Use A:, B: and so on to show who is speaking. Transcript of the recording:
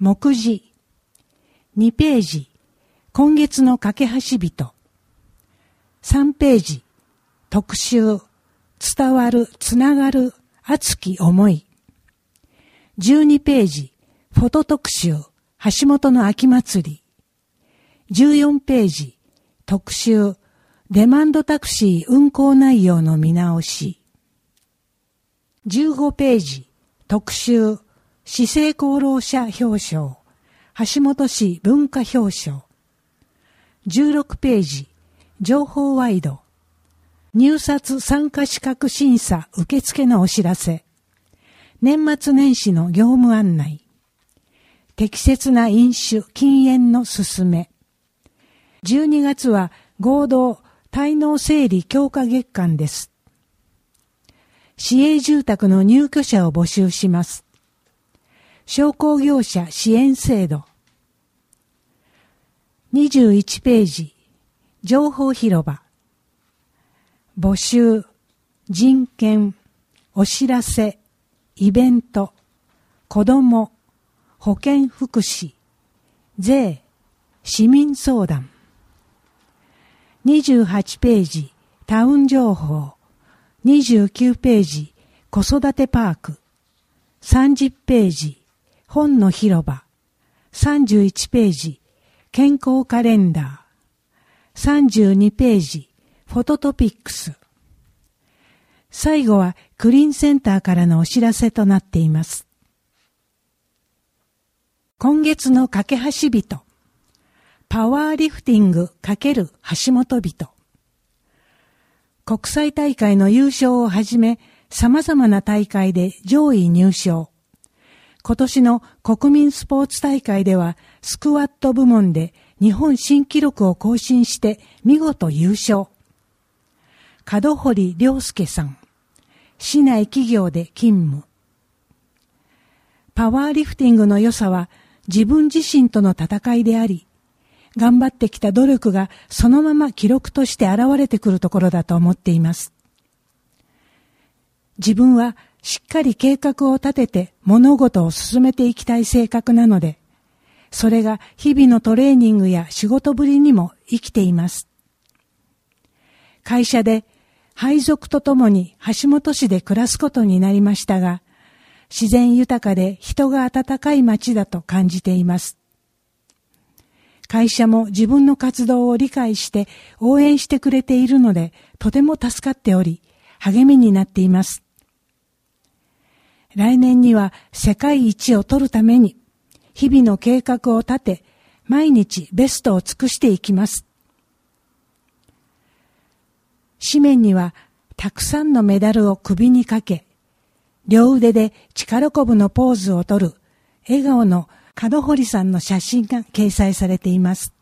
A: 目次。2ページ、今月の架け橋人。3ページ、特集、伝わる、つながる、熱き思い。12ページ、フォト特集、橋本の秋祭り。14ページ、特集、デマンドタクシー運行内容の見直し。15ページ、特集、市政功労者表彰、橋本市文化表彰。16ページ、情報ワイド、入札参加資格審査受付のお知らせ。年末年始の業務案内。適切な飲酒禁煙の勧め。12月は合同滞納整理強化月間です。市営住宅の入居者を募集します。商工業者支援制度。21ページ、情報広場。募集、人権、お知らせ、イベント、子ども、保健福祉、税、市民相談。28ページ、タウン情報。29ページ、子育てパーク。30ページ、本の広場。31ページ、健康カレンダー。32ページ、フォトトピックス。最後はクリーンセンターからのお知らせとなっています。今月の架け橋人。パワーリフティング×橋本人。国際大会の優勝をはじめ、様々な大会で上位入賞。今年の国民スポーツ大会では、スクワット部門で日本新記録を更新して見事優勝。門堀良介さん。市内企業で勤務。パワーリフティングの良さは自分自身との戦いであり、頑張ってきた努力がそのまま記録として現れてくるところだと思っています。自分はしっかり計画を立てて物事を進めていきたい性格なので、それが日々のトレーニングや仕事ぶりにも生きています。会社で配属とともに橋本市で暮らすことになりましたが、自然豊かで人が温かい町だと感じています。会社も自分の活動を理解して応援してくれているので、とても助かっており、励みになっています。来年には世界一を取るために、日々の計画を立て、毎日ベストを尽くしていきます。紙面には、たくさんのメダルを首にかけ、両腕で力こぶのポーズを取る、笑顔の門堀さんの写真が掲載されています。